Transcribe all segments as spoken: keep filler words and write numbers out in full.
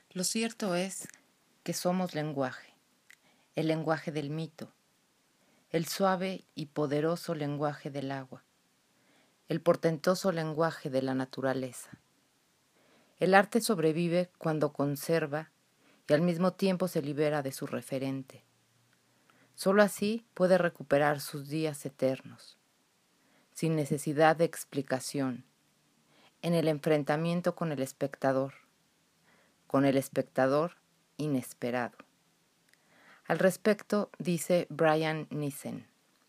Lo cierto es que somos lenguaje, el lenguaje del mito, el suave y poderoso lenguaje del agua, el portentoso lenguaje de la naturaleza. El arte sobrevive cuando conserva y al mismo tiempo se libera de su referente. Solo así puede recuperar sus días eternos, sin necesidad de explicación, en el enfrentamiento con el espectador, con el espectador inesperado. Al respecto, dice Brian Nissen: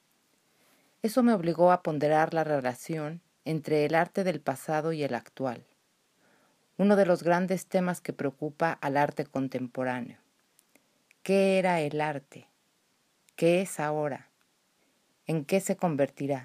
eso me obligó a ponderar la relación entre el arte del pasado y el actual, uno de los grandes temas que preocupa al arte contemporáneo. ¿Qué era el arte? ¿Qué es ahora? ¿En qué se convertirá?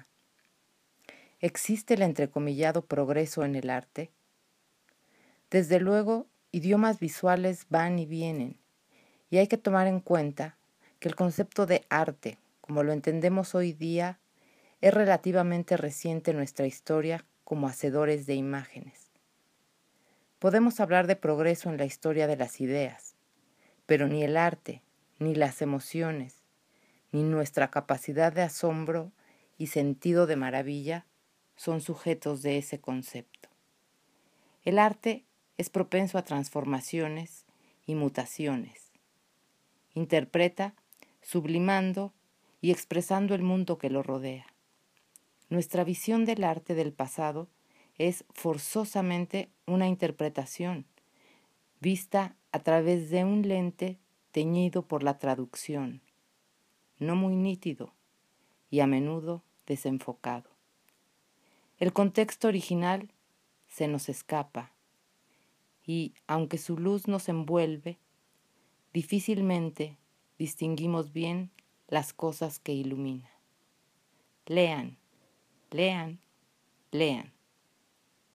¿Existe el entrecomillado progreso en el arte? Desde luego, idiomas visuales van y vienen, y hay que tomar en cuenta que el concepto de arte, como lo entendemos hoy día, es relativamente reciente en nuestra historia como hacedores de imágenes. Podemos hablar de progreso en la historia de las ideas, pero ni el arte, ni las emociones, ni nuestra capacidad de asombro y sentido de maravilla son sujetos de ese concepto. El arte es propenso a transformaciones y mutaciones. Interpreta, sublimando y expresando el mundo que lo rodea. Nuestra visión del arte del pasado es forzosamente una interpretación, vista a través de un lente teñido por la traducción, no muy nítido y a menudo desenfocado. El contexto original se nos escapa y, aunque su luz nos envuelve, difícilmente distinguimos bien las cosas que ilumina. Lean, lean, lean.